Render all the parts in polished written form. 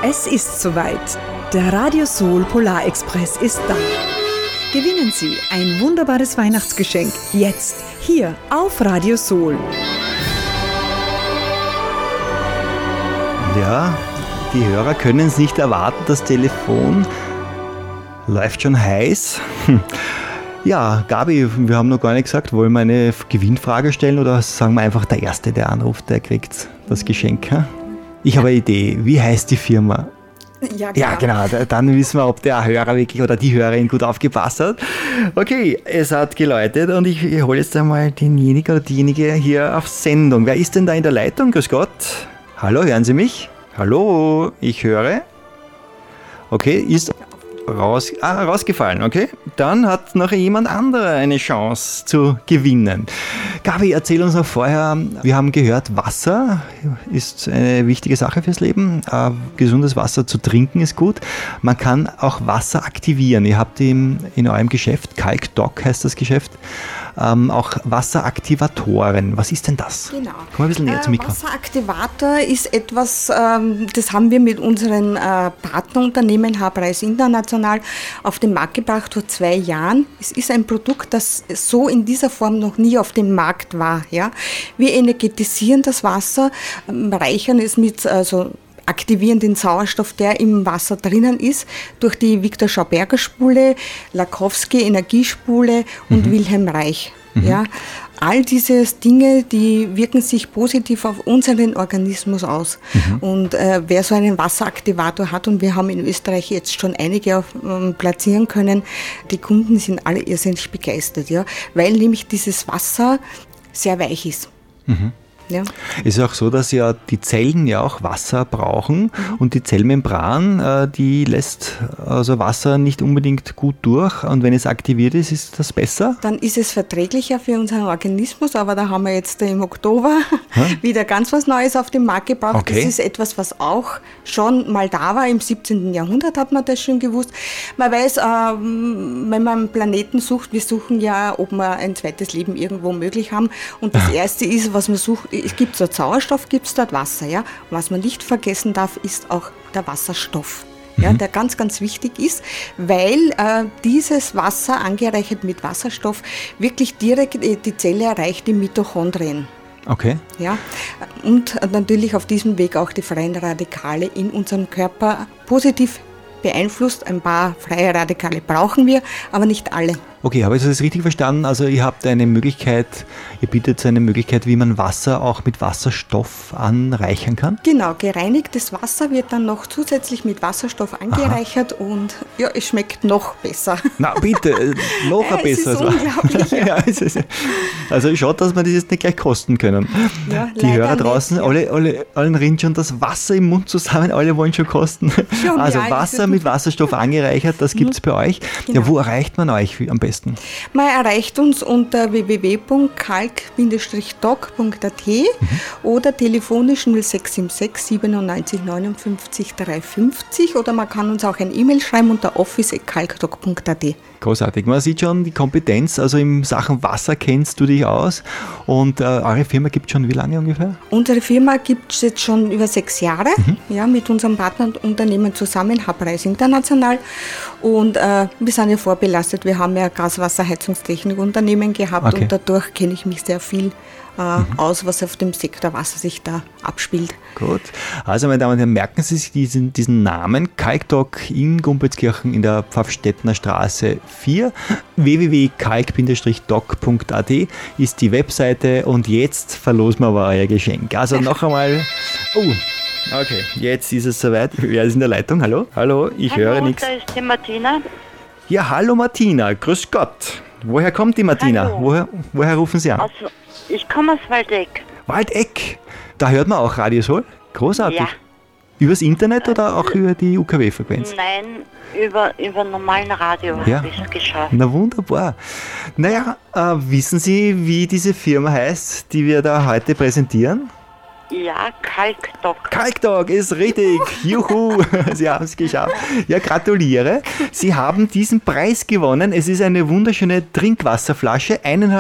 Es ist soweit. Der Radio Soul Polar Express ist da. Gewinnen Sie ein wunderbares Weihnachtsgeschenk jetzt hier auf Radio Soul. Ja, die Hörer können es nicht erwarten, das Telefon läuft schon heiß. Ja, Gabi, wir haben noch gar nicht gesagt, wollen wir eine Gewinnfrage stellen oder sagen wir einfach, der Erste, der anruft, der kriegt das Geschenk? Ich habe eine Idee. Wie heißt die Firma? Ja, genau. Dann wissen wir, ob der Hörer wirklich oder die Hörerin gut aufgepasst hat. Okay, es hat geläutet und ich hole jetzt einmal denjenigen oder diejenige hier auf Sendung. Wer ist denn da in der Leitung? Grüß Gott. Hallo, hören Sie mich? Hallo, ich höre. Okay, ist rausgefallen, okay. Dann hat noch jemand anderer eine Chance zu gewinnen. Gabi, erzähl uns noch vorher, wir haben gehört, Wasser ist eine wichtige Sache fürs Leben. Gesundes Wasser zu trinken ist gut. Man kann auch Wasser aktivieren. Ihr habt in eurem Geschäft, Kalkdoc heißt das Geschäft, auch Wasseraktivatoren. Was ist denn das? Genau. Komm mal ein bisschen näher zum Mikro. Wasseraktivator ist etwas, das haben wir mit unseren Partnerunternehmen H-Preis International auf den Markt gebracht vor 2 Jahren. Es ist ein Produkt, das so in dieser Form noch nie auf dem Markt war. Ja? Wir energetisieren das Wasser, reichern es mit aktivieren den Sauerstoff, der im Wasser drinnen ist, durch die Viktor Schauberger Spule, Lakowski Energiespule und Wilhelm Reich. Ja, all diese Dinge, die wirken sich positiv auf unseren Organismus aus. Und wer so einen Wasseraktivator hat, und wir haben in Österreich jetzt schon einige platzieren können, die Kunden sind alle irrsinnig begeistert, ja, weil nämlich dieses Wasser sehr weich ist. Ja. Es ist auch so, dass ja die Zellen ja auch Wasser brauchen und die Zellmembran, die lässt also Wasser nicht unbedingt gut durch und wenn es aktiviert ist, ist das besser? Dann ist es verträglicher für unseren Organismus, aber da haben wir jetzt im Oktober wieder ganz was Neues auf den Markt gebracht. Okay. Das ist etwas, was auch schon mal da war, im 17. Jahrhundert hat man das schon gewusst. Man weiß, wenn man einen Planeten sucht, wir suchen ja, ob wir ein zweites Leben irgendwo möglich haben und das Erste ist, was man sucht, es gibt dort Sauerstoff, gibt es dort Wasser. Ja? Und was man nicht vergessen darf, ist auch der Wasserstoff, ja, der ganz, ganz wichtig ist, weil dieses Wasser, angereichert mit Wasserstoff, wirklich direkt die Zelle erreicht, die Mitochondrien. Okay. Ja? Und natürlich auf diesem Weg auch die freien Radikale in unserem Körper positiv beeinflusst. Ein paar freie Radikale brauchen wir, aber nicht alle. Okay, habe ich das richtig verstanden? Also ihr habt eine Möglichkeit, ihr bietet eine Möglichkeit, wie man Wasser auch mit Wasserstoff anreichern kann? Genau, gereinigtes Wasser wird dann noch zusätzlich mit Wasserstoff angereichert und ja, es schmeckt noch besser. Na bitte, noch ein besseres Wasser. Unglaublich, ja. Ja, also schaut, dass wir das jetzt nicht gleich kosten können. Ja, die Hörer draußen, nicht, ja. Allen rinnt schon das Wasser im Mund zusammen, alle wollen schon kosten. Schon, also ja, Wasser mit Wasserstoff angereichert, das gibt es bei euch. Genau. Ja, wo erreicht man euch am besten? Man erreicht uns unter www.kalk-doc.at oder telefonisch 0676 97 59 350 oder man kann uns auch ein E-Mail schreiben unter office@kalkdoc.at. Großartig. Man sieht schon die Kompetenz, also in Sachen Wasser kennst du dich aus und eure Firma gibt es schon wie lange ungefähr? Unsere Firma gibt es jetzt schon über 6 Jahre, ja, mit unserem Partnerunternehmen zusammen, H-Preis International und wir sind ja vorbelastet, wir haben ja Gaswasserheizungstechnikunternehmen gehabt und dadurch kenne ich mich sehr viel aus, was auf dem Sektor Wasser sich da abspielt. Gut. Also meine Damen und Herren, merken Sie sich diesen Namen, Kalkdoc in Gumpetzkirchen in der Pfaffstädtner Straße 4. www.kalk-doc.at ist die Webseite und jetzt verlosen wir aber euer Geschenk. Also noch einmal... Okay, jetzt ist es soweit. Wer ist in der Leitung? Hallo? Hallo, ich höre nichts. Da ist die Martina. Ja, hallo Martina, grüß Gott. Woher kommt die Martina? Woher rufen Sie an? Also, ich komme aus Waldeck. Waldeck? Da hört man auch Radio Soul? Großartig. Ja. Übers Internet oder auch über die UKW-Frequenz? Nein, über normalen Radio habe ich es geschafft. Na wunderbar. Naja, wissen Sie, wie diese Firma heißt, die wir da heute präsentieren? Ja, Kalkdoc. Kalkdoc ist richtig. Juhu, Sie haben es geschafft. Ja, gratuliere. Sie haben diesen Preis gewonnen. Es ist eine wunderschöne Trinkwasserflasche.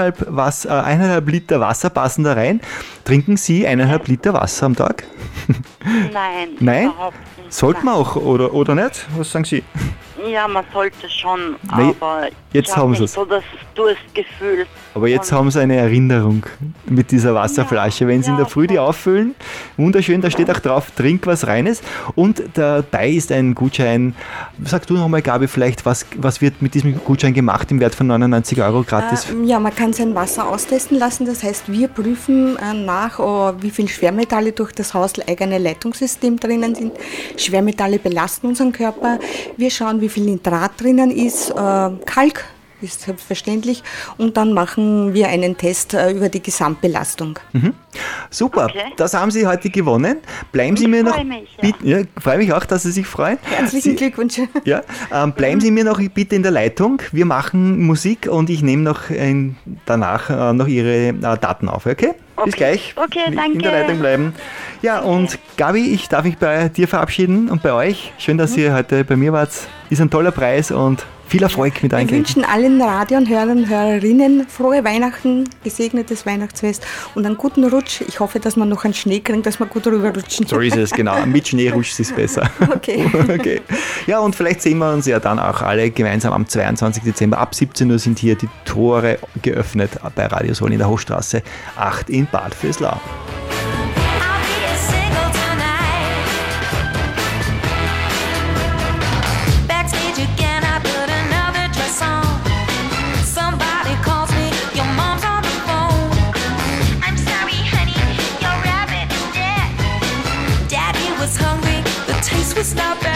1,5 Liter Wasser passen da rein. Trinken Sie 1,5 Liter Wasser am Tag? Nein, Nein? überhaupt Sollte man auch, oder nicht? Was sagen Sie? Ja, man sollte schon, Nee, aber jetzt ich haben habe Sie nicht es. so das Durstgefühl. Aber jetzt Und- haben Sie eine Erinnerung mit dieser Wasserflasche. Wenn Sie in der Früh die auffüllen, wunderschön, da steht auch drauf, trink was Reines. Und dabei ist ein Gutschein. Sag du nochmal, Gabi, vielleicht, was wird mit diesem Gutschein gemacht im Wert von 99 € gratis? Ja, man kann sein Wasser austesten lassen. Das heißt, wir prüfen nach, wie viel Schwermetalle durch das hauseigene Leitungssystem drinnen sind. Schwermetalle belasten unseren Körper. Wir schauen, wie viel Nitrat drinnen ist. Kalk ist selbstverständlich. Und dann machen wir einen Test über die Gesamtbelastung. Super, Okay. das haben Sie heute gewonnen. Bleiben Sie mir noch. freu mich, ja. Bitte, ja, freue mich auch, dass Sie sich freuen. Herzlichen Glückwunsch. Ja, bleiben Sie mir noch bitte in der Leitung. Wir machen Musik und ich nehme noch danach noch Ihre Daten auf, okay? Bis Okay. gleich. Okay, In danke. der Leitung bleiben. Ja, und Gabi, ich darf mich bei dir verabschieden und bei euch. Schön, dass ihr heute bei mir wart. Ist ein toller Preis und viel Erfolg mit Wir euren Geräten. wünschen allen Radiohörern und Hörerinnen frohe Weihnachten, gesegnetes Weihnachtsfest und einen guten Rutsch. Ich hoffe, dass man noch einen Schnee kriegt, dass wir gut rüberrutschen. So ist es, genau. Mit Schnee rutscht es besser. Okay. Okay. Ja, und vielleicht sehen wir uns ja dann auch alle gemeinsam am 22. Dezember. Ab 17 Uhr sind hier die Tore geöffnet bei Radio Soul in der Hochstraße 8 in Bad Vöslau. I'll be a single tonight. Backstage again, I put another dress on. Somebody calls me, your mom's on the phone. I'm sorry, honey, your rabbit is dead. Daddy was hungry, the taste was not bad.